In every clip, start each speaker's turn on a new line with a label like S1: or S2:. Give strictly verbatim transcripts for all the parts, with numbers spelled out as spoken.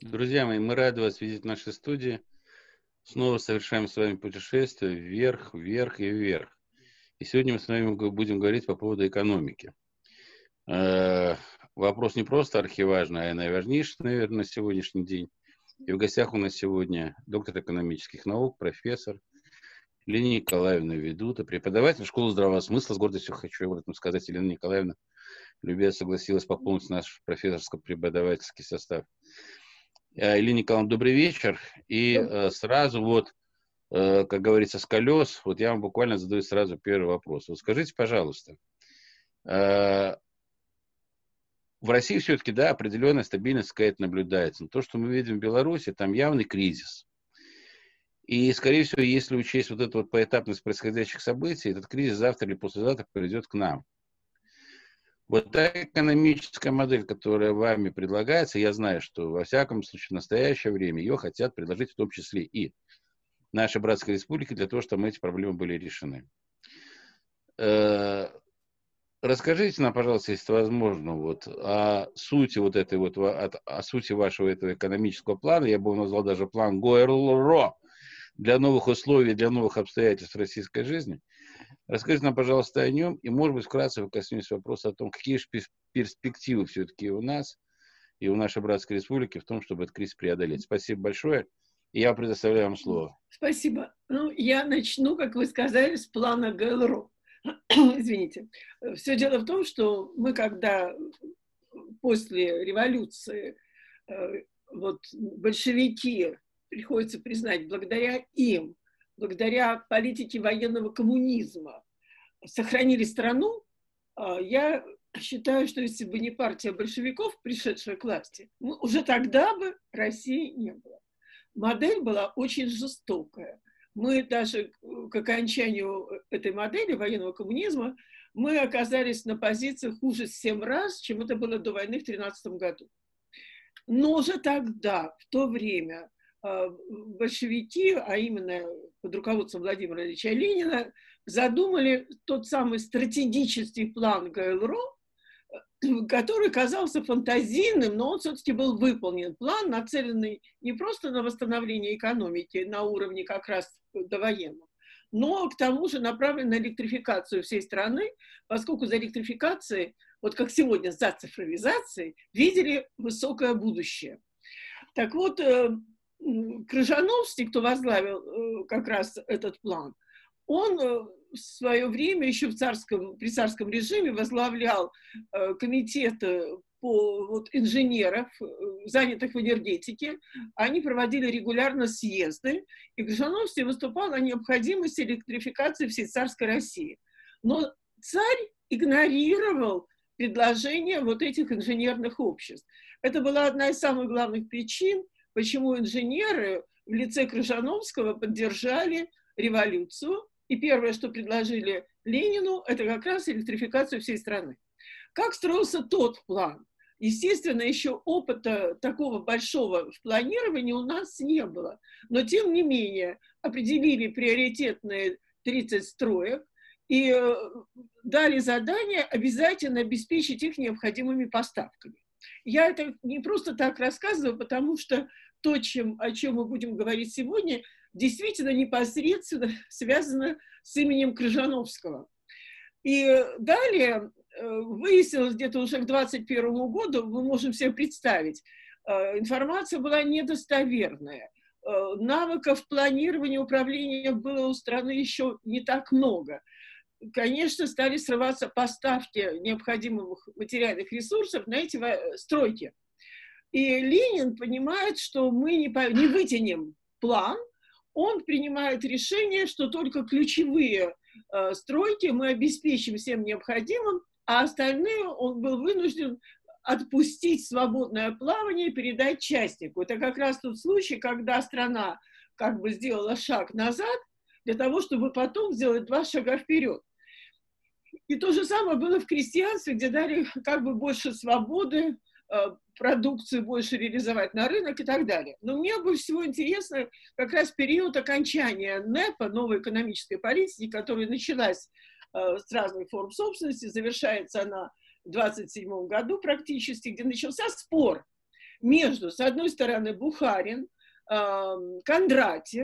S1: Друзья мои, мы рады вас видеть в нашей студии. Снова совершаем с вами путешествие вверх, вверх и вверх. И сегодня мы с вами г- будем говорить по поводу экономики. Э, Вопрос не просто архиважный, а и наиважнейший, наверное, на сегодняшний день. И в гостях у нас сегодня доктор экономических наук, профессор Елена Николаевна Ведута, преподаватель школы здравого смысла. С гордостью хочу об этом сказать. Елена Николаевна любезно согласилась пополнить наш профессорско-преподавательский состав. Э, Елена Николаевна, добрый вечер. И
S2: Доб-
S1: э, сразу вот, э, как говорится, с колес, вот я вам буквально задаю сразу первый вопрос. Вот скажите, пожалуйста, э, в России все-таки, да, определенная стабильность какая-то наблюдается. Но то, что мы видим в Беларуси, там явный кризис. И, скорее всего, если учесть вот эту вот поэтапность происходящих событий, этот кризис завтра или послезавтра придет к нам. Вот та экономическая модель, которая вами предлагается, я знаю, что во всяком случае в настоящее время ее хотят предложить в том числе и нашей братской республики для того, чтобы эти проблемы были решены. Э, Расскажите нам, пожалуйста, если возможно, вот о сути вот этой вот, о, о сути вашего этого экономического плана. Я бы его назвал даже план ГОЭРЛРО для новых условий, для новых обстоятельств российской жизни. Расскажите нам, пожалуйста, о нем, и, может быть, вкратце вы коснетесь вопроса о том, какие же перспективы все-таки у нас и у нашей братской республики в том, чтобы этот кризис преодолеть. Спасибо большое, и я предоставляю вам слово.
S2: Спасибо. Ну, я начну, как вы сказали, с плана ГЛРО. Извините. Все дело в том, что мы, когда после революции э, вот большевики, приходится признать, благодаря им, благодаря политике военного коммунизма, сохранили страну, э, я считаю, что если бы не партия большевиков, пришедшая к власти, мы, уже тогда бы России не было. Модель была очень жестокая. Мы даже к окончанию этой модели военного коммунизма мы оказались на позициях хуже в семь раз, чем это было до войны в тринадцатом году. Но уже тогда, в то время, большевики, а именно под руководством Владимира Ильича Ленина, задумали тот самый стратегический план ГЛРО, который казался фантазийным, но он все-таки был выполнен. План, нацеленный не просто на восстановление экономики на уровне как раз довоенного, но к тому же направлен на электрификацию всей страны, поскольку за электрификацией, вот как сегодня за цифровизацией, видели высокое будущее. Так вот, Крыжановский, кто возглавил как раз этот план, он в свое время еще в царском, при царском режиме возглавлял э, комитет по вот, инженеров, э, занятых в энергетике. Они проводили регулярно съезды, и Крыжановский выступал о необходимости электрификации всей царской России. Но царь игнорировал предложения вот этих инженерных обществ. Это была одна из самых главных причин, почему инженеры в лице Крыжановского поддержали революцию. И первое, что предложили Ленину, это как раз электрификацию всей страны. Как строился тот план? Естественно, еще опыта такого большого в планировании у нас не было. Но, тем не менее, определили приоритетные тридцать строек и дали задание обязательно обеспечить их необходимыми поставками. Я это не просто так рассказываю, потому что то, чем, о чем мы будем говорить сегодня, действительно непосредственно связано с именем Крыжановского. И далее выяснилось где-то уже к двадцать первому году, мы можем себе представить, информация была недостоверная. Навыков планирования, управления было у страны еще не так много. Конечно, стали срываться поставки необходимых материальных ресурсов на эти стройки. И Ленин понимает, что мы не, по, не вытянем план, он принимает решение, что только ключевые э, стройки мы обеспечим всем необходимым, а остальные он был вынужден отпустить свободное плавание и передать частнику. Это как раз тот случай, когда страна как бы сделала шаг назад для того, чтобы потом сделать два шага вперед. И то же самое было в крестьянстве, где дали как бы больше свободы, продукцию больше реализовать на рынок и так далее. Но мне больше всего интересно как раз период окончания НЭПа, новой экономической политики, которая началась с разных форм собственности, завершается она в двадцать седьмом году практически, где начался спор между, с одной стороны, Бухарин, Кондратьев,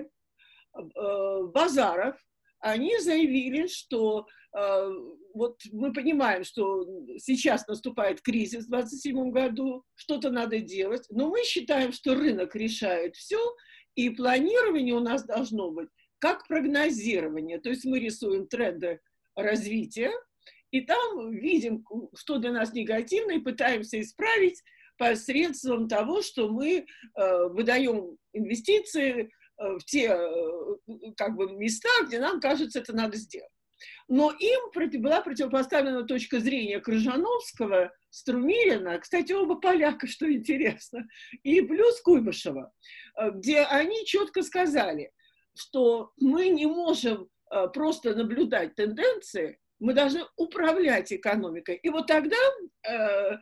S2: Базаров. Они заявили, что э, вот мы понимаем, что сейчас наступает кризис в двадцать седьмом году, что-то надо делать, но мы считаем, что рынок решает все, и планирование у нас должно быть как прогнозирование. То есть мы рисуем тренды развития, и там видим, что для нас негативно, и пытаемся исправить посредством того, что мы э, выдаем инвестиции в те как бы, места, где нам кажется, это надо сделать. Но им была противопоставлена точка зрения Крыжановского, Струмилина, кстати, оба поляка, что интересно, и плюс Куйбышева, где они четко сказали, что мы не можем просто наблюдать тенденции, мы должны управлять экономикой. И вот тогда, э, э,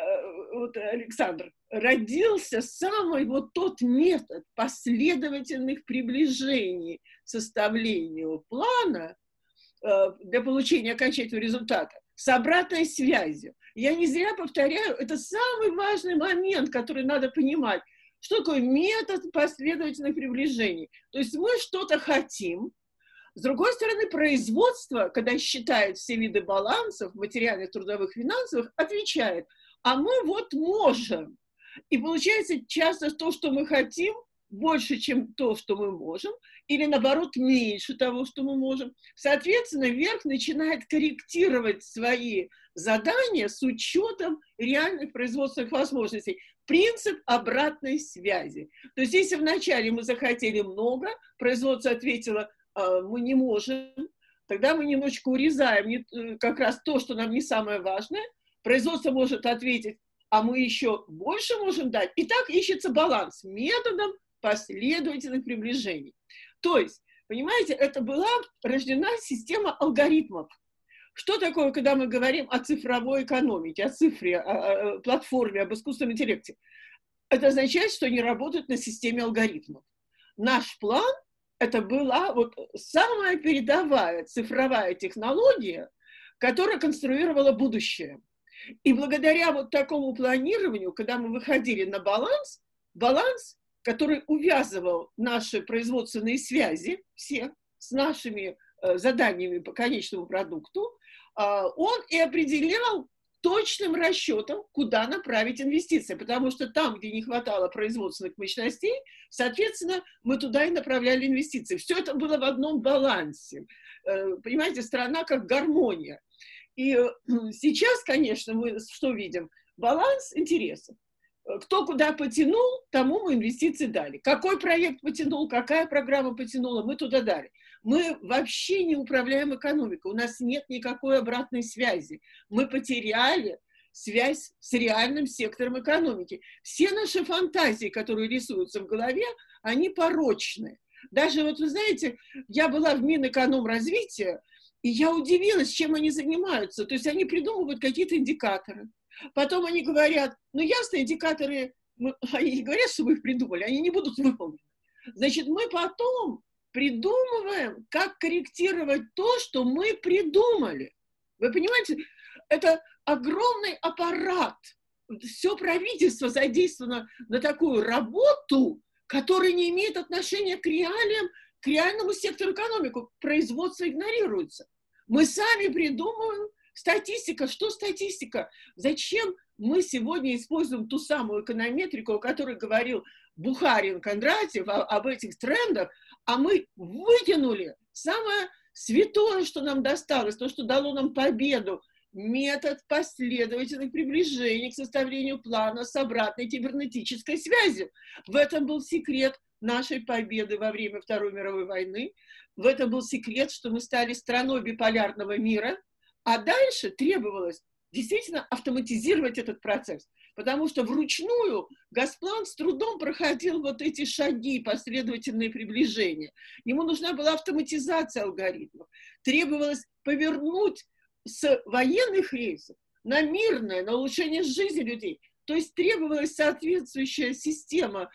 S2: вот, Александр, родился самый вот тот метод последовательных приближений к составлению плана э, для получения окончательного результата с обратной связью. Я не зря повторяю, это самый важный момент, который надо понимать. Что такое метод последовательных приближений? То есть мы что-то хотим. С другой стороны, производство, когда считает все виды балансов, материальных, трудовых, финансовых, отвечает, а мы вот можем. И получается часто то, что мы хотим, больше, чем то, что мы можем, или наоборот, меньше того, что мы можем. Соответственно, верх начинает корректировать свои задания с учетом реальных производственных возможностей. Принцип обратной связи. То есть если вначале мы захотели много, производство ответило, мы не можем, тогда мы немножечко урезаем как раз то, что нам не самое важное. Производство может ответить, а мы еще больше можем дать. И так ищется баланс методом последовательных приближений. То есть, понимаете, это была рождена система алгоритмов. Что такое, когда мы говорим о цифровой экономике, о цифре, о платформе, об искусственном интеллекте? Это означает, что они работают на системе алгоритмов. Наш план это была вот самая передовая цифровая технология, которая конструировала будущее. И благодаря вот такому планированию, когда мы выходили на баланс, баланс, который увязывал наши производственные связи, все, с нашими э, заданиями по конечному продукту, э, он и определял точным расчетом, куда направить инвестиции, потому что там, где не хватало производственных мощностей, соответственно, мы туда и направляли инвестиции. Все это было в одном балансе. Понимаете, страна как гармония. И сейчас, конечно, мы что видим? Баланс интересов. Кто куда потянул, тому мы инвестиции дали. Какой проект потянул, какая программа потянула, мы туда дали. Мы вообще не управляем экономикой, у нас нет никакой обратной связи. Мы потеряли связь с реальным сектором экономики. Все наши фантазии, которые рисуются в голове, они порочны. Даже вот вы знаете, я была в Минэкономразвития, и я удивилась, чем они занимаются. То есть они придумывают какие-то индикаторы. Потом они говорят, ну ясно, индикаторы, они не говорят, что мы их придумали, они не будут выполнены. Значит, мы потом придумываем, как корректировать то, что мы придумали. Вы понимаете, это огромный аппарат. Все правительство задействовано на такую работу, которая не имеет отношения к реалиям, к реальному сектору экономики. Производство игнорируется. Мы сами придумываем. Статистика, что статистика? Зачем мы сегодня используем ту самую эконометрику, о которой говорил Бухарин, Кондратьев, о, об этих трендах, а мы вытянули самое святое, что нам досталось, то, что дало нам победу, метод последовательных приближений к составлению плана с обратной кибернетической связью. В этом был секрет нашей победы во время Второй мировой войны, в этом был секрет, что мы стали страной биполярного мира. А дальше требовалось действительно автоматизировать этот процесс, потому что вручную Госплан с трудом проходил вот эти шаги, последовательные приближения. Ему нужна была автоматизация алгоритмов. Требовалось повернуть с военных рейсов на мирное, на улучшение жизни людей. То есть требовалась соответствующая система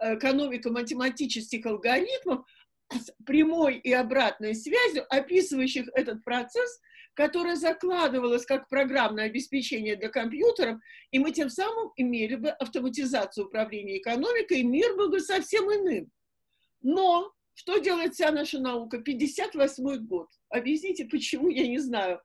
S2: экономико-математических алгоритмов с прямой и обратной связью, описывающих этот процесс, которая закладывалась как программное обеспечение для компьютеров, и мы тем самым имели бы автоматизацию управления экономикой, и мир был бы совсем иным. Но что делает вся наша наука? пятьдесят восьмой год. Объясните, почему, я не знаю.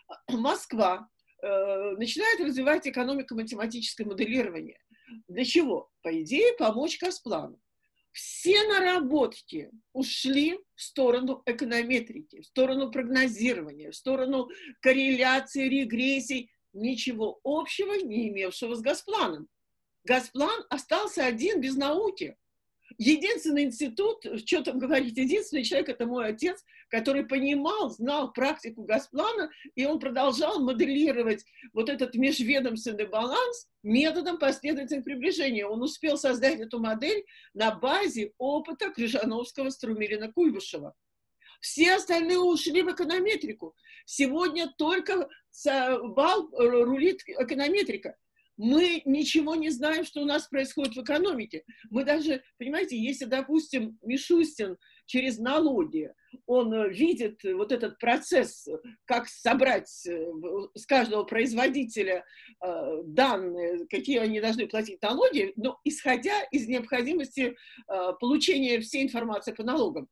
S2: Москва э, начинает развивать экономико-математическое моделирование. Для чего? По идее, помочь Госплану. Все наработки ушли в сторону эконометрики, в сторону прогнозирования, в сторону корреляции, регрессий, ничего общего не имевшего с Госпланом. Госплан остался один без науки. Единственный институт, что там говорить, единственный человек — это мой отец, который понимал, знал практику Госплана, и он продолжал моделировать вот этот межведомственный баланс методом последовательных приближений. Он успел создать эту модель на базе опыта Крыжановского, Струмилина, Куйбышева. Все остальные ушли в эконометрику. Сегодня только бал рулит эконометрика. Мы ничего не знаем, что у нас происходит в экономике. Мы даже, понимаете, если, допустим, Мишустин через налоги, он видит вот этот процесс, как собрать с каждого производителя данные, какие они должны платить налоги, но исходя из необходимости получения всей информации по налогам.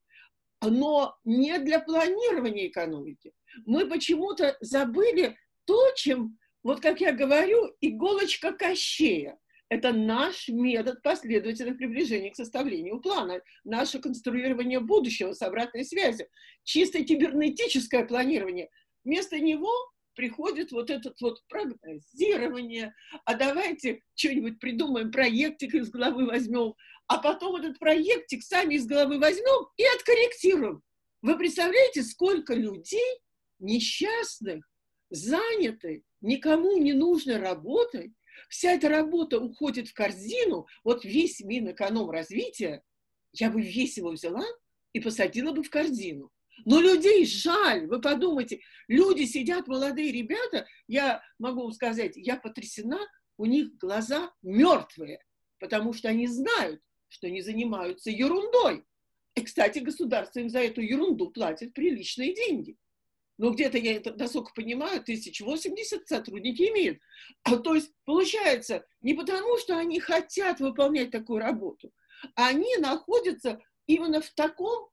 S2: Но не для планирования экономики. Мы почему-то забыли то, чем... Вот как я говорю, иголочка Кощея – это наш метод последовательных приближений к составлению плана, наше конструирование будущего с обратной связью, чисто кибернетическое планирование. Вместо него приходит вот это вот прогнозирование, а давайте что-нибудь придумаем, проектик из головы возьмем, а потом этот проектик сами из головы возьмем и откорректируем. Вы представляете, сколько людей несчастных, заняты, никому не нужной работой, вся эта работа уходит в корзину, вот весь Минэкономразвития, я бы весь его взяла и посадила бы в корзину. Но людей жаль, вы подумайте, люди сидят, молодые ребята, я могу вам сказать, я потрясена, у них глаза мертвые, потому что они знают, что они занимаются ерундой. И, кстати, государство им за эту ерунду платит приличные деньги. Но где-то, я это, насколько понимаю, тысяча восемьдесят сотрудники имеют. А, то есть, получается, не потому, что они хотят выполнять такую работу, а они находятся именно в таком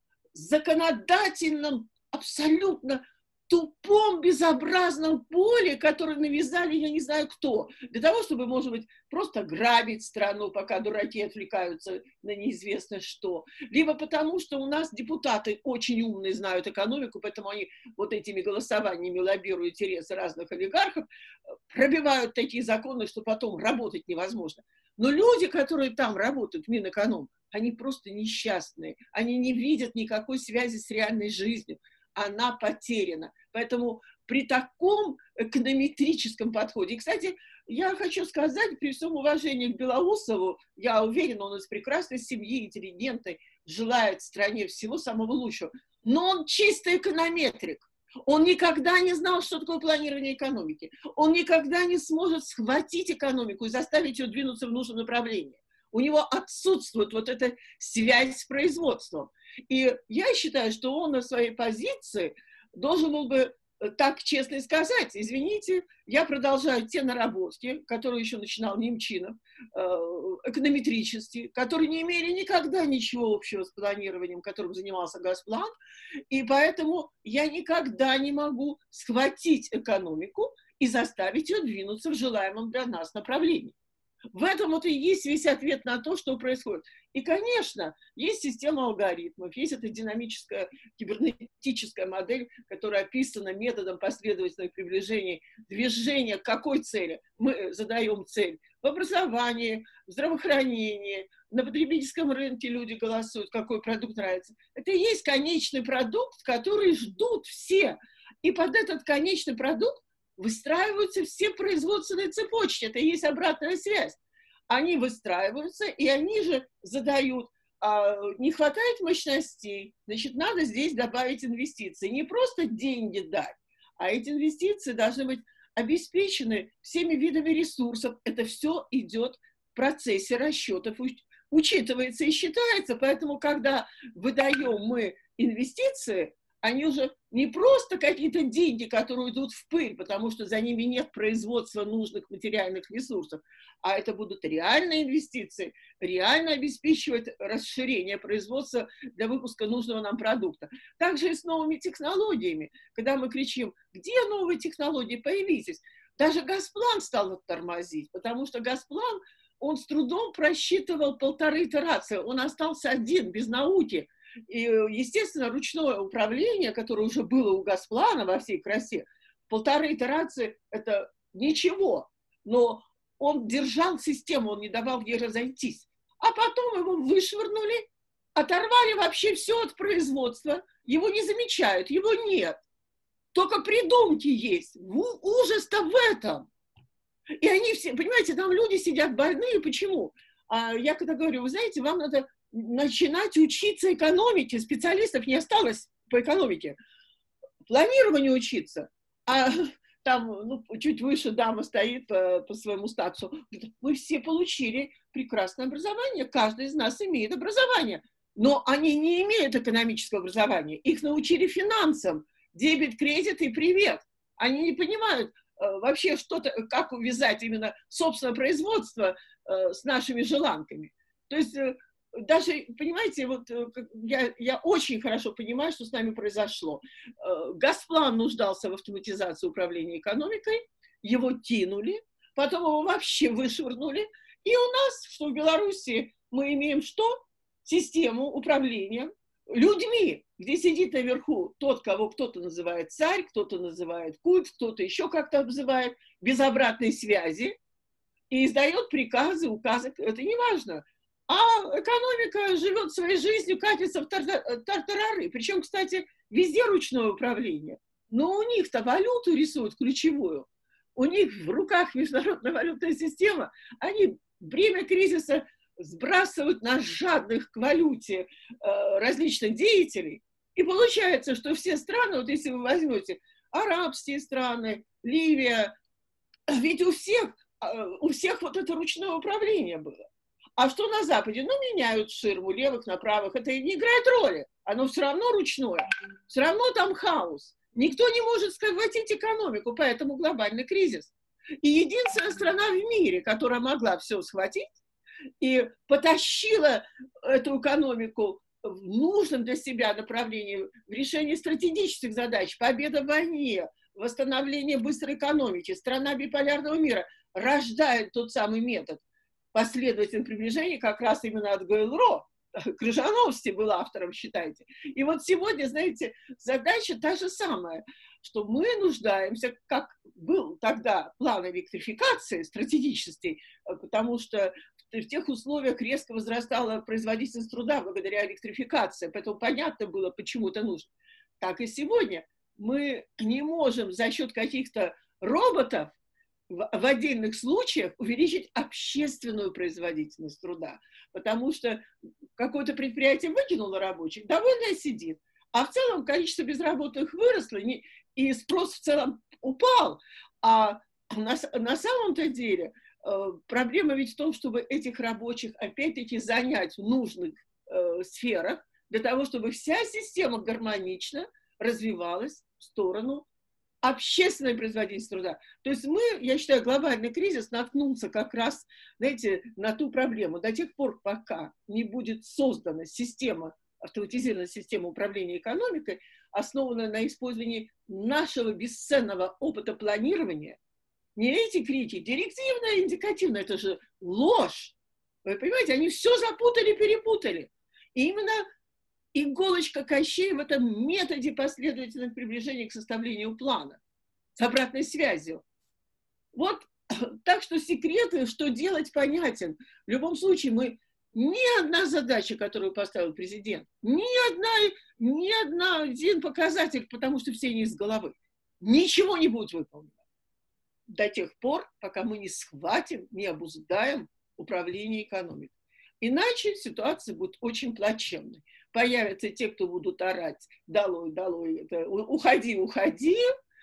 S2: законодательном, абсолютно тупом, безобразном поле, которое навязали, я не знаю кто, для того, чтобы, может быть, просто грабить страну, пока дураки отвлекаются на неизвестно что. Либо потому, что у нас депутаты очень умные, знают экономику, поэтому они вот этими голосованиями лоббируют интересы разных олигархов, пробивают такие законы, что потом работать невозможно. Но люди, которые там работают, Минэконом, они просто несчастные, они не видят никакой связи с реальной жизнью. Она потеряна. Поэтому при таком эконометрическом подходе, и, кстати, я хочу сказать, при всем уважении к Белоусову, я уверена, он из прекрасной семьи, интеллигентный, желает стране всего самого лучшего, но он чистый эконометрик. Он никогда не знал, что такое планирование экономики. Он никогда не сможет схватить экономику и заставить ее двинуться в нужном направлении. У него отсутствует вот эта связь с производством. И я считаю, что он на своей позиции должен был бы так честно сказать: извините, я продолжаю те наработки, которые еще начинал Немчинов, эконометрические, которые не имели никогда ничего общего с планированием, которым занимался Госплан, и поэтому я никогда не могу схватить экономику и заставить ее двинуться в желаемом для нас направлении. В этом вот и есть весь ответ на то, что происходит. И, конечно, есть система алгоритмов, есть эта динамическая кибернетическая модель, которая описана методом последовательных приближений движения к какой цели? Мы задаем цель в образовании, в здравоохранении, на потребительском рынке люди голосуют, какой продукт нравится. Это и есть конечный продукт, который ждут все. И под этот конечный продукт выстраиваются все производственные цепочки. Это и есть обратная связь. Они выстраиваются, и они же задают, а, не хватает мощностей, значит, надо здесь добавить инвестиции. Не просто деньги дать, а эти инвестиции должны быть обеспечены всеми видами ресурсов. Это все идет в процессе расчетов, учитывается и считается. Поэтому, когда выдаем мы инвестиции, Они уже не просто какие-то деньги, которые идут в пыль, потому что за ними нет производства нужных материальных ресурсов, а это будут реальные инвестиции, реально обеспечивать расширение производства для выпуска нужного нам продукта. Также и с новыми технологиями. Когда мы кричим, где новые технологии появились, даже Газплан стал тормозить, потому что Газплан, он с трудом просчитывал полторы итерации, он остался один, без науки. И, естественно, ручное управление, которое уже было у Газплана во всей красе, полторы итерации – это ничего. Но он держал систему, он не давал ей разойтись. А потом его вышвырнули, оторвали вообще все от производства. Его не замечают, его нет. Только придумки есть. Ужас-то в этом. И они все, понимаете, там люди сидят больные. Почему? А я когда говорю, вы знаете, вам надо начинать учиться экономике, специалистов не осталось по экономике, планированию учиться, а там ну, чуть выше дама стоит по, по своему статусу, мы все получили прекрасное образование, каждый из нас имеет образование, но они не имеют экономического образования, их научили финансам, дебет, кредит и привет, они не понимают э, вообще что-то, как увязать именно собственное производство э, с нашими желанками, то есть э, даже, понимаете, вот я, я очень хорошо понимаю, что с нами произошло. Газплан нуждался в автоматизации управления экономикой, его кинули, потом его вообще вышвырнули. И у нас, что в Беларуси, мы имеем что? Систему управления людьми, где сидит наверху тот, кого кто-то называет царь, кто-то называет культ, кто-то еще как-то обзывает, без обратной связи, и издает приказы, указы, это не важно. А экономика живет своей жизнью, катится в тартарары. Причем, кстати, везде ручное управление. Но у них-то валюту рисуют ключевую. У них в руках международная валютная система. Они время кризиса сбрасывают на жадных к валюте э, различных деятелей. И получается, что все страны, вот если вы возьмете арабские страны, Ливия, ведь у всех, э, у всех вот это ручное управление было. А что на Западе? Ну, меняют ширму левых на правых. Это не играет роли. Оно все равно ручное. Все равно там хаос. Никто не может схватить экономику, поэтому глобальный кризис. И единственная страна в мире, которая могла все схватить и потащила эту экономику в нужном для себя направлении, в решении стратегических задач, победа в войне, восстановление быстрой экономики, страна биполярного мира, рождает тот самый метод последовательного приближения как раз именно от ГЛРО. Крыжановский был автором, считайте. И вот сегодня, знаете, задача та же самая, что мы нуждаемся, как был тогда план электрификации стратегический, потому что в тех условиях резко возрастала производительность труда благодаря электрификации, поэтому понятно было, почему это нужно. Так и сегодня мы не можем за счет каких-то роботов в отдельных случаях увеличить общественную производительность труда, потому что какое-то предприятие выкинуло рабочих, довольно сидит, а в целом количество безработных выросло, и спрос в целом упал. А на, на самом-то деле проблема ведь в том, чтобы этих рабочих опять-таки занять в нужных э, сферах, для того, чтобы вся система гармонично развивалась в сторону общественной производительности труда. То есть мы, я считаю, глобальный кризис наткнулся как раз, знаете, на ту проблему. До тех пор, пока не будет создана система, автоматизированная система управления экономикой, основанная на использовании нашего бесценного опыта планирования, не эти крики, директивное, индикативное, это же ложь. Вы понимаете, они все запутали, перепутали. И именно иголочка Кощей в этом методе последовательного приближения к составлению плана с обратной связью. Вот так что секреты, что делать, понятен. В любом случае, мы ни одна задача, которую поставил президент, ни одна, ни одна, один показатель, потому что все не из головы, ничего не будет выполнено до тех пор, пока мы не схватим, не обуздаем управление экономикой. Иначе ситуация будет очень плачевной. Появятся те, кто будут орать «долой, долой, это, уходи, уходи»,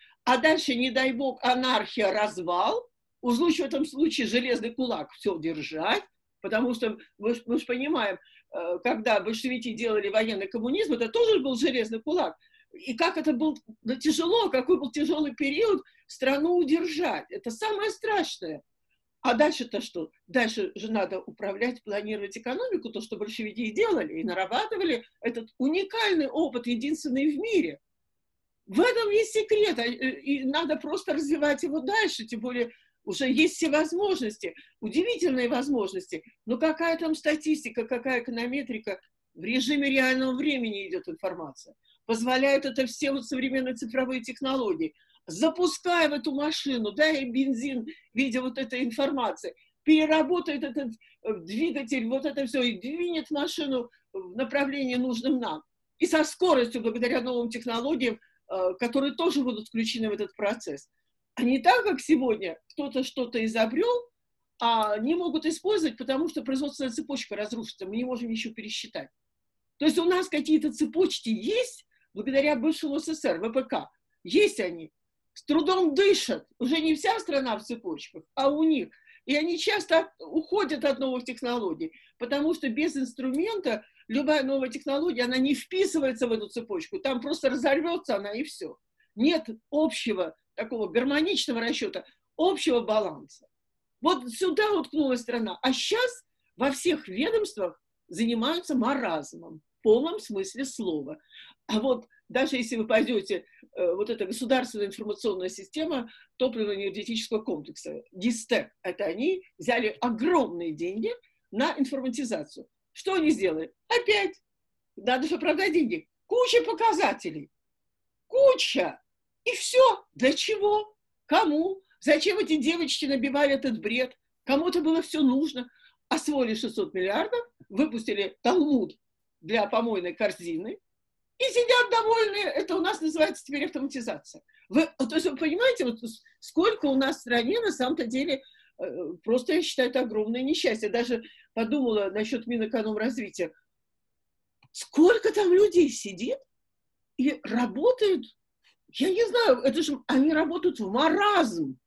S2: а дальше, не дай бог, анархия, развал, уж лучше в этом случае железный кулак все держать, потому что мы, мы же понимаем, когда большевики делали военный коммунизм, это тоже был железный кулак. и как это было тяжело, какой был тяжелый период страну удержать. Это самое страшное. А дальше-то что? Дальше же надо управлять, планировать экономику, то, что большевики и делали, и нарабатывали этот уникальный опыт, единственный в мире. В этом есть секрет, и надо просто развивать его дальше, тем более уже есть все возможности, удивительные возможности. Но какая там статистика, какая эконометрика? В режиме реального времени идет информация. Позволяют это все вот современные цифровые технологии. Запускай в эту машину, дай бензин в виде вот этой информации, переработает этот двигатель, вот это все, и двинет машину в направлении нужным нам. И со скоростью, благодаря новым технологиям, которые тоже будут включены в этот процесс. А не так, как сегодня, кто-то что-то изобрел, а не могут использовать, потому что производственная цепочка разрушится, мы не можем еще пересчитать. То есть у нас какие-то цепочки есть, благодаря бывшему СССР, ВПК, есть они, с трудом дышат, уже не вся страна в цепочках, а у них. И они часто уходят от новых технологий, потому что без инструмента любая новая технология, она не вписывается в эту цепочку, там просто разорвется она и все. Нет общего такого гармоничного расчета, общего баланса. Вот сюда уткнулась страна. А сейчас во всех ведомствах занимаются маразмом, в полном смысле слова. А вот даже если вы пойдете, э, вот эта государственная информационная система топливно-энергетического комплекса, ГИСТЭК, это они взяли огромные деньги на информатизацию. Что они сделали? Опять, надо же оправдать деньги. Куча показателей. Куча. И все. Для чего? Кому? Зачем эти девочки набивали этот бред? Кому-то было все нужно. Освоили шестьсот миллиардов, выпустили Талмуд для помойной корзины и сидят довольные. Это у нас называется теперь автоматизация. Вы, то есть вы понимаете, вот сколько у нас в стране на самом-то деле, просто я считаю, это огромное несчастье. Даже подумала насчет Минэкономразвития. Сколько там людей сидит и работают, я не знаю, это же они работают в маразм.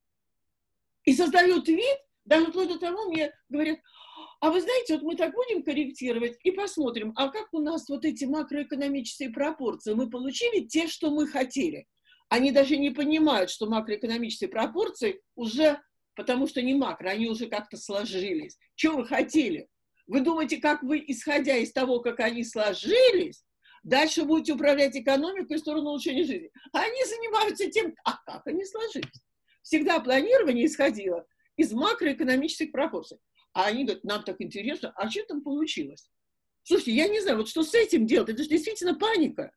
S2: И создают вид, даже вплоть до того, мне говорят, а вы знаете, вот мы так будем корректировать и посмотрим, а как у нас вот эти макроэкономические пропорции, мы получили те, что мы хотели. Они даже не понимают, что макроэкономические пропорции уже, потому что не макро, они уже как-то сложились. Чего вы хотели? Вы думаете, как вы, исходя из того, как они сложились, дальше будете управлять экономикой в сторону улучшения жизни. А они занимаются тем, а как они сложились. Всегда планирование исходило из макроэкономических пропорций. А они говорят, нам так интересно, а что там получилось? Слушайте, я не знаю, вот что с этим делать? Это же действительно паника.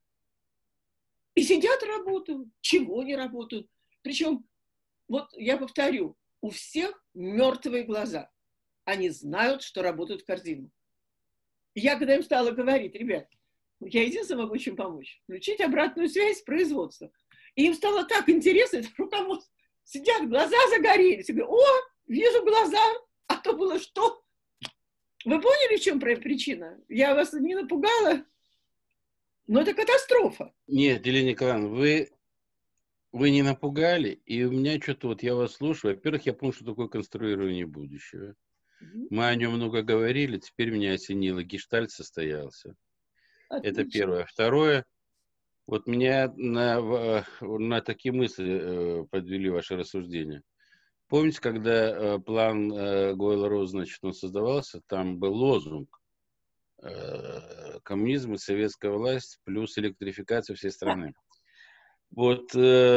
S2: И сидят, работают. Чего не работают? Причем, вот я повторю, у всех мертвые глаза. Они знают, что работают в корзину. Я когда им стала говорить, ребят, я единственное могу чем помочь, включить обратную связь с производством. И им стало так интересно, это руководство. Сидят, глаза загорелись. И говорят, о, вижу глаза, а то было что? Вы поняли, в чем причина? Я вас не напугала? Но это катастрофа.
S1: Нет, Елена Николаевна, вы, вы не напугали, и у меня что-то, вот я вас слушаю, во-первых, я понял, что такое конструирование будущего. Mm-hmm. Мы о нем много говорили, теперь меня осенило, гештальт состоялся. Отлично. Это первое. Второе, вот меня на, на такие мысли подвели ваши рассуждения. Помните, когда план Гойла-Роза, значит, он создавался, там был лозунг коммунизм и советская власть плюс электрификация всей страны. Вот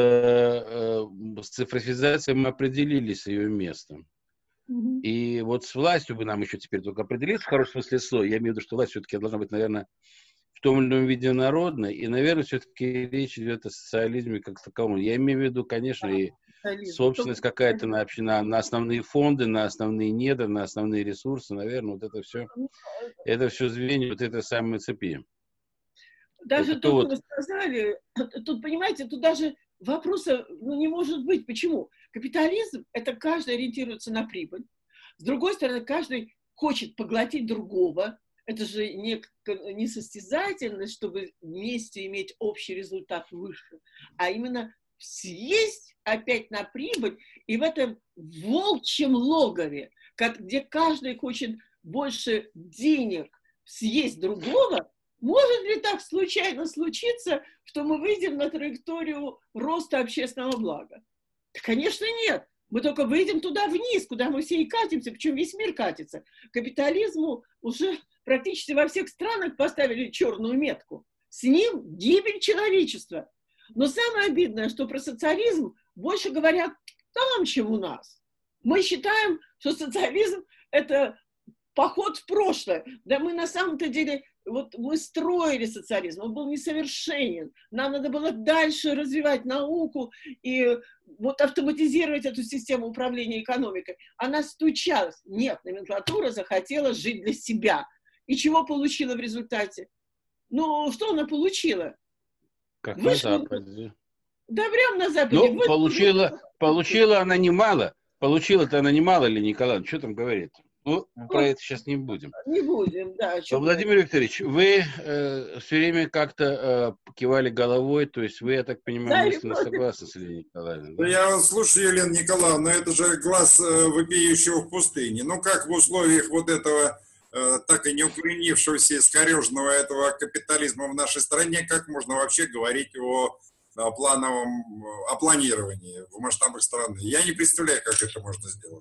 S1: э, э, с цифровизацией мы определились с ее местом. Mm-hmm. И вот с властью бы нам еще теперь только определиться, в хорошем смысле слова. Я имею в виду, что власть все-таки должна быть, наверное, в том или ином виде народной. И, наверное, все-таки речь идет о социализме как таковом. Я имею в виду, конечно, и собственность какая-то на, на, на основные фонды, на основные недра, на основные ресурсы, наверное, вот это все, это все звенья вот этой самой цепи.
S2: Даже это то, вот... что вы сказали, тут, понимаете, тут даже вопроса ну, не может быть. Почему? Капитализм – это каждый ориентируется на прибыль. С другой стороны, каждый хочет поглотить другого. Это же не, не состязательность, чтобы вместе иметь общий результат выше, а именно съесть опять на прибыль, и в этом волчьем логове, как, где каждый хочет больше денег съесть другого, Может ли так случайно случиться, что мы выйдем на траекторию роста общественного блага? Да, конечно, нет. Мы только выйдем туда вниз, куда мы все и катимся, причем весь мир катится. Капитализму уже практически во всех странах поставили черную метку. С ним гибель человечества. Но самое обидное, что про социализм больше говорят там, чем у нас. Мы считаем, что социализм – это поход в прошлое. Да мы на самом-то деле, вот мы строили социализм, он был несовершенен. Нам надо было дальше развивать науку и вот автоматизировать эту систему управления экономикой. Она стучалась. Нет, номенклатура захотела жить для себя. И чего получила в результате? Ну, что она получила?
S1: Как
S2: Вышла...
S1: на Западе.
S2: Да, прям на Западе.
S1: Ну,
S2: Вышла...
S1: получила, получила она немало. Получила-то она немало, или Николай? Что там говорит? Ну, про это сейчас не будем.
S2: Не будем, да.
S1: Владимир говорить? Викторович, вы э, все время как-то э, кивали головой, то есть вы, я так понимаю, да, мысленно согласны с Еленой Николаевной. Да?
S3: Я слушаю, Елена Николаевна, это же глаз э, вопиющего в пустыне. Ну, как в условиях вот этого э, так и не укоренившегося, искореженного этого капитализма в нашей стране, как можно вообще говорить о, о плановом, о планировании в масштабах страны? Я не представляю, как это можно сделать.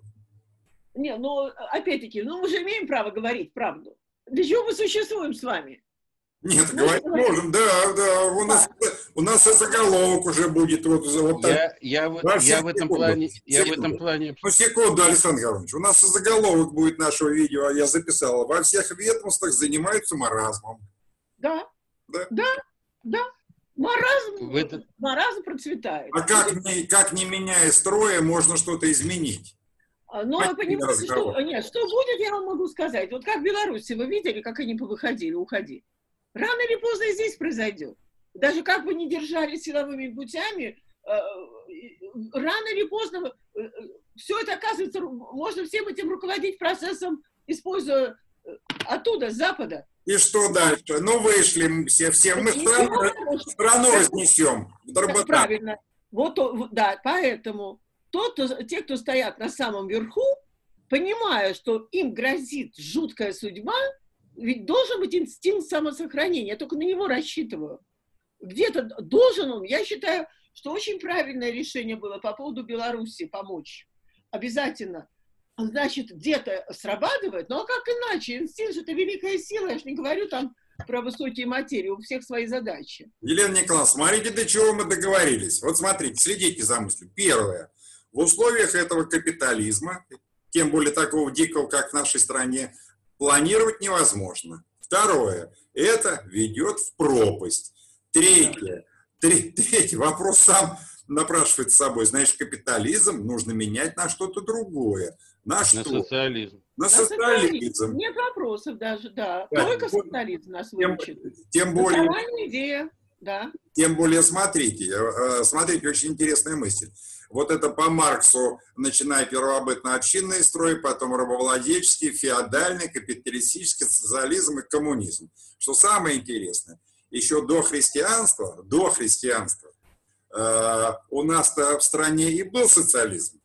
S2: Не, ну, опять-таки, ну, мы же имеем право говорить правду. Для чего мы существуем с вами?
S3: Нет, мы говорить можем, можем, да, да. У нас, да. у нас и заголовок уже будет вот, вот
S1: я,
S3: так.
S1: Я, я, я в этом плане... Я в этом плане...
S3: Ну, секунду, Александр Гаврилович. У нас и заголовок будет нашего видео, я записал. Во всех ведомствах занимаются маразмом.
S2: Да, да, да, да. Маразм, этот... маразм процветает.
S3: А как не, как не меняя строя, можно что-то изменить?
S2: Ну, вы понимаете, что, нет, что будет, я вам могу сказать. Вот как в Беларуси, вы видели, как они повыходили, уходили. Рано или поздно и здесь произойдет. Даже как бы ни держали силовыми путями, рано или поздно все это оказывается, можно всем этим руководить процессом, используя оттуда, с Запада.
S3: И что дальше? Ну, вышли все, все мы страну, страну разнесем.
S2: Правильно. Вот, да, поэтому... Тот, кто, те, кто стоят на самом верху, понимая, что им грозит жуткая судьба, ведь должен быть инстинкт самосохранения. Я только на него рассчитываю. Где-то должен он. Я считаю, что очень правильное решение было по поводу Беларуси помочь. Обязательно. Значит, где-то срабатывает. Ну а как иначе? Инстинкт же это великая сила. Я же не говорю там про высокие материи. У всех свои задачи.
S3: Елена Николаевна, смотрите, до чего мы договорились. Вот смотрите, следите за мыслью. Первое. В условиях этого капитализма, тем более такого дикого, как в нашей стране, планировать невозможно. Второе. Это ведет в пропасть. Третье. Три, третий вопрос сам напрашивает с собой. Значит, капитализм нужно менять на что-то другое. На, на что?
S1: Социализм.
S3: На,
S2: на
S3: социализм.
S2: социализм. Нет вопросов даже, да. да. Только вот, социализм нас выручит.
S3: Тем, тем более...
S2: идея, да.
S3: Тем более, смотрите, смотрите, очень интересная мысль. Вот это по Марксу, начиная первобытно-общинный строй, потом рабовладельческий, феодальный, капиталистический, социализм и коммунизм. Что самое интересное, еще до христианства, до христианства э, у нас-то в стране и был социализм.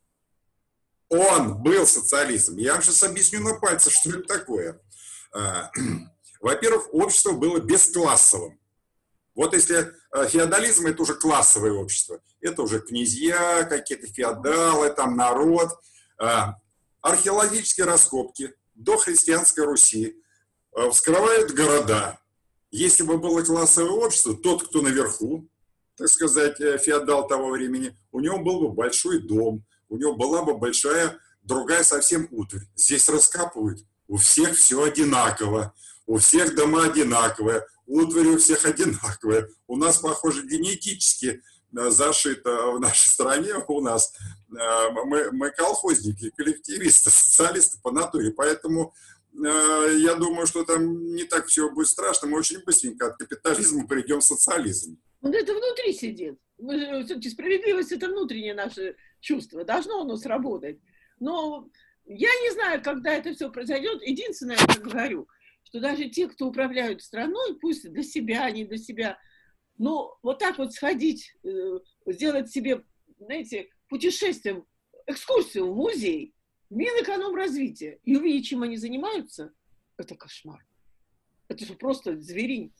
S3: Он был социализм. Я вам сейчас объясню на пальцах, что это такое. Э, во-первых, общество было бесклассовым. Вот если феодализм – это уже классовое общество, это уже князья, какие-то феодалы, там народ. Археологические раскопки до христианской Руси вскрывают города. Если бы было классовое общество, тот, кто наверху, так сказать, феодал того времени, у него был бы большой дом, у него была бы большая, другая совсем утварь. Здесь раскапывают, у всех все одинаково, у всех дома одинаковые, утварь у всех одинаковая. У нас, похоже, генетически зашито в нашей стране, у нас мы, мы колхозники, коллективисты, социалисты по натуре, поэтому э, я думаю, что там не так все будет страшно, мы очень быстренько от капитализма перейдем в социализм.
S2: Ну, это внутри сидит. Все-таки справедливость – это внутреннее наше чувство, должно оно сработать. Но я не знаю, когда это все произойдет. Единственное, я говорю, что даже те, кто управляют страной, пусть для себя, не для себя, но вот так вот сходить, сделать себе, знаете, путешествием, экскурсию в музей, Минэкономразвития, и увидеть, чем они занимаются, это кошмар. Это же просто зверинец.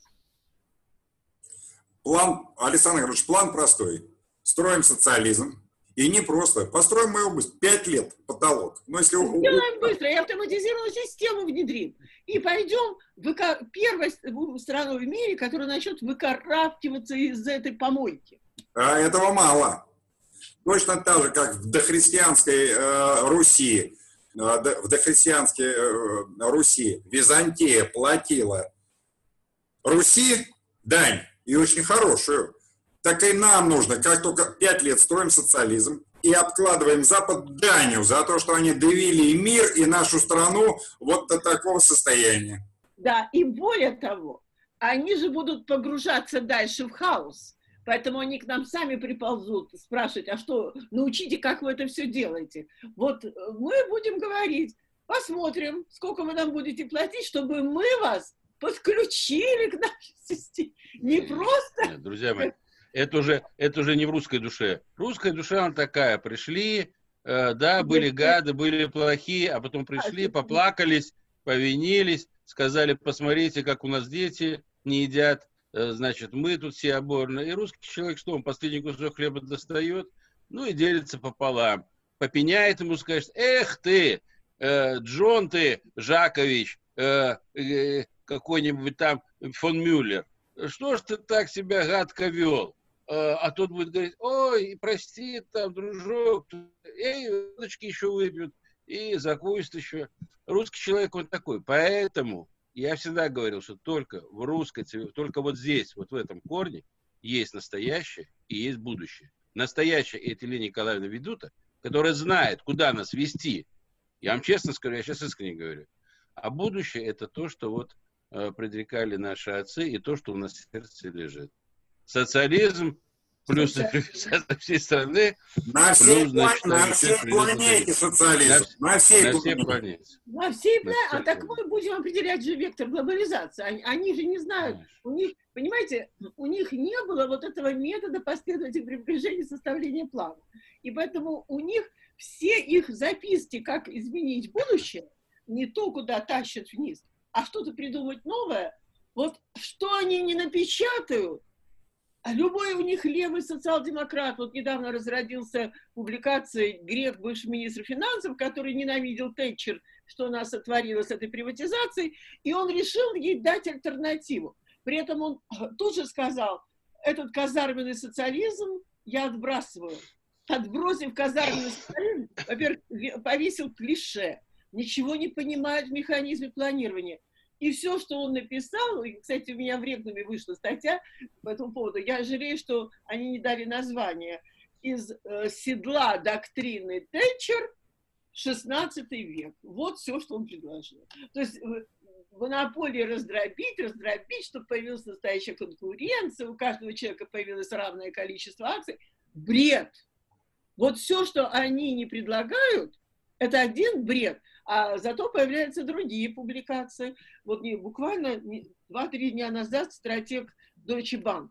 S3: План, Александр Григорьевич, план простой. Строим социализм. И не просто. Построим мы его быстро. Пять лет потолок. Но если...
S2: Сделаем быстро, и автоматизированную систему внедрим. И пойдем в первой страной в мире, которая начнет выкарабкиваться из этой помойки.
S3: А этого мало. Точно так же, как в дохристианской э, Руси, э, в дохристианской э, Руси Византия платила Руси дань, и очень хорошую. Так и нам нужно, как только пять лет строим социализм и обкладываем Запад данью за то, что они довели мир и нашу страну вот до такого состояния.
S2: Да, и более того, они же будут погружаться дальше в хаос. Поэтому они к нам сами приползут спрашивать, а что, научите, как вы это все делаете. Вот мы будем говорить, посмотрим, сколько вы нам будете платить, чтобы мы вас подключили к нашей системе. Не просто...
S1: Нет, друзья мои, это уже, это уже не в русской душе. Русская душа, она такая, пришли, э, да, были гады, были плохие, а потом пришли, поплакались, повинились, сказали, посмотрите, как у нас дети не едят. Значит, мы тут все оборны. И русский человек, что он последний кусок хлеба достает, ну и делится пополам. Попеняет ему, скажет, эх ты, э, Джон ты, Жакович, э, э, какой-нибудь там фон Мюллер, что ж ты так себя гадко вел? Э, а тот будет говорить, ой, прости, там, дружок, эй, водочки еще выпьют, и закусит еще. Русский человек он такой, поэтому... Я всегда говорил, что только в русской, только вот здесь, вот в этом корне, есть настоящее и есть будущее. Настоящее – это Елена Николаевна Ведута, которая знает, куда нас вести. Я вам честно скажу, я сейчас искренне говорю. А будущее – это то, что вот э, предрекали наши отцы, и то, что у нас в сердце лежит. Социализм плюс со всей страны.
S3: На всей, плюс, на всей планете социализм.
S1: На,
S3: на всей,
S1: на всей планете.
S2: На всей планете. А так мы будем определять же вектор глобализации. Они, они же не знают. У них, понимаете, у них не было вот этого метода последовательного приближения составления плана. И поэтому у них все их записки, как изменить будущее, не то, куда тащат вниз, а что-то придумать новое. Вот что они не напечатают, а любой у них левый социал-демократ. Вот недавно разродился публикацией Греф, бывший министр финансов, который ненавидел Тэтчер, что она сотворила с этой приватизацией, и он решил ей дать альтернативу. При этом он тут же сказал, этот казарменный социализм я отбрасываю. Отбросив казарменный социализм, во-первых, повесил клише, ничего не понимает в механизме планирования. И все, что он написал, и, кстати, у меня в Регнуме вышла статья по этому поводу, я жалею, что они не дали название, из э, седла доктрины Тэтчер шестнадцатый век. Вот все, что он предложил. То есть монополии раздробить, раздробить, чтобы появилась настоящая конкуренция, у каждого человека появилось равное количество акций. Бред! Вот все, что они не предлагают, это один бред. А зато появляются другие публикации. Вот не, буквально два-три дня назад стратег Deutsche Bank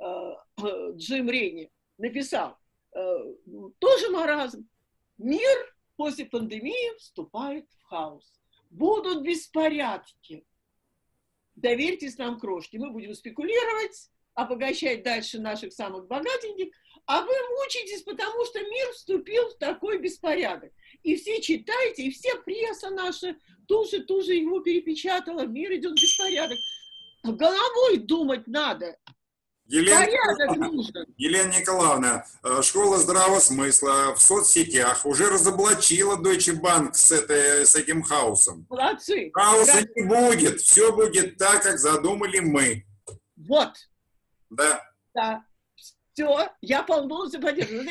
S2: э, Джим Рейни написал, э, тоже маразм. Мир после пандемии вступает в хаос. Будут беспорядки. Доверьтесь нам, крошки. Мы будем спекулировать, обогащать дальше наших самых богатеньких, а вы мучитесь, потому что мир вступил в такой беспорядок. И все читайте, и все пресса наша тоже, тоже его перепечатала, мир идет в беспорядок. Головой думать надо.
S3: Елена Николаевна, Елена Николаевна, школа здравого смысла в соцсетях уже разоблачила Deutsche Bank с, этой, с этим хаосом.
S2: Молодцы.
S3: Хаоса
S2: да.
S3: не будет, все будет так, как задумали мы.
S2: Вот.
S3: Да.
S2: Да. Все, я полностью поддерживаю.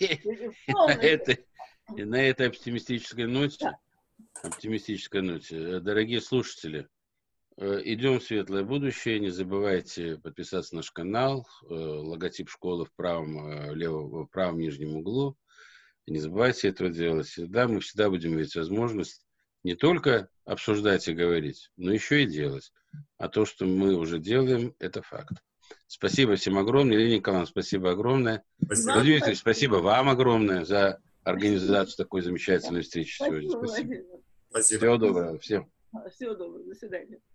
S2: Знаете,
S1: И на этой оптимистической ноте, да. оптимистической ноте, дорогие слушатели, идем в светлое будущее. Не забывайте подписаться на наш канал, логотип школы в правом, левом, в правом нижнем углу. Не забывайте этого делать. Да, мы всегда будем иметь возможность не только обсуждать и говорить, но еще и делать. А то, что мы уже делаем, это факт. Спасибо всем огромное. Елена Николаевна, спасибо огромное. Спасибо. Владимир Викторович, спасибо вам огромное за организацию такой замечательной встречи
S2: спасибо,
S1: сегодня. Спасибо.
S3: Спасибо.
S1: Всего доброго всем.
S2: Всего доброго. До свидания.